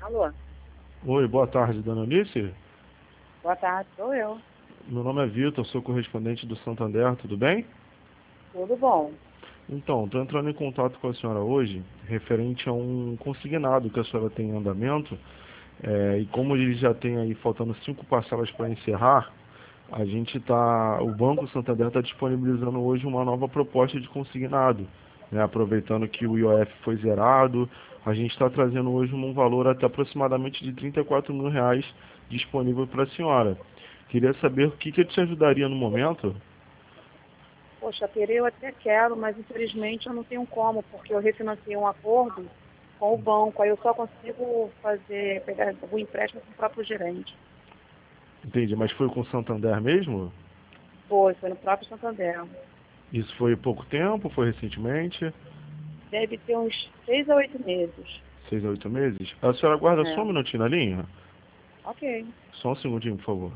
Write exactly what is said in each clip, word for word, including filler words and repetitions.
Alô? Oi, boa tarde, dona Alice. Boa tarde, sou eu. Meu nome é Vitor, sou correspondente do Santander, tudo bem? Tudo bom? Então, estou entrando em contato com a senhora hoje, referente a um consignado que a senhora tem em andamento, é, e como ele já tem aí faltando cinco parcelas para encerrar, a gente tá, o Banco Santander está disponibilizando hoje uma nova proposta de consignado, né, aproveitando que o I O F foi zerado, a gente está trazendo hoje um valor até aproximadamente de trinta e quatro mil reais disponível para a senhora. Queria saber o que que te ajudaria no momento. Poxa, querer eu até quero, mas infelizmente eu não tenho como, porque eu refinanciei um acordo com o banco, aí eu só consigo fazer, pegar o empréstimo com o próprio gerente. Entendi, mas foi com o Santander mesmo? Foi, foi no próprio Santander. Isso foi há pouco tempo, foi recentemente? Deve ter uns seis a oito meses. Seis a oito meses? A senhora aguarda só um É, minutinho na linha? ok. Só um segundinho, por favor.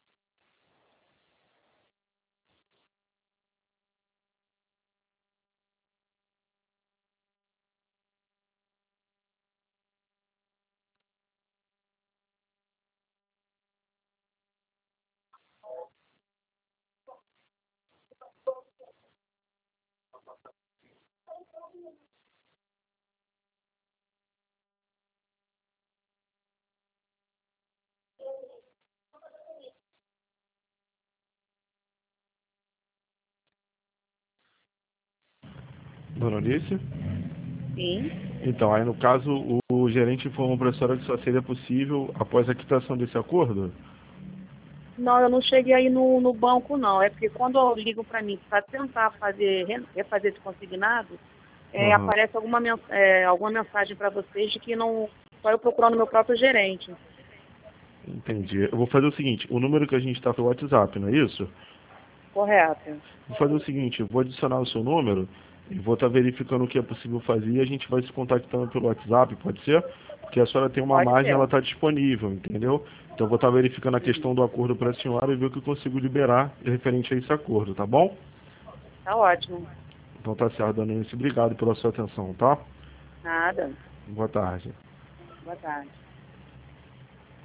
Dona Alice? Sim. Então, aí no caso, o, o gerente informou para a senhora que só seria possível após a quitação desse acordo? Não, eu não cheguei aí no, no banco, não. É porque quando eu ligo para mim para tentar fazer, re- refazer esse consignado, é, Aham, aparece alguma, men- é, alguma mensagem para vocês de que não. Só eu procurando meu próprio gerente. entendi. Eu vou fazer o seguinte, o número que a gente está pelo WhatsApp, não é isso? Correto. Vou fazer o seguinte, eu vou adicionar o seu número e vou estar verificando o que é possível fazer e a gente vai se contactando pelo WhatsApp, pode ser? Porque a senhora tem uma Pode margem, ela ser. está disponível, entendeu? Então eu vou estar verificando a questão Uhum. do acordo para a senhora e ver o que eu consigo liberar referente a esse acordo, tá bom? Tá ótimo. Então tá certo, dona Eunice. Obrigado pela sua atenção, tá? Nada. Boa tarde. Boa tarde.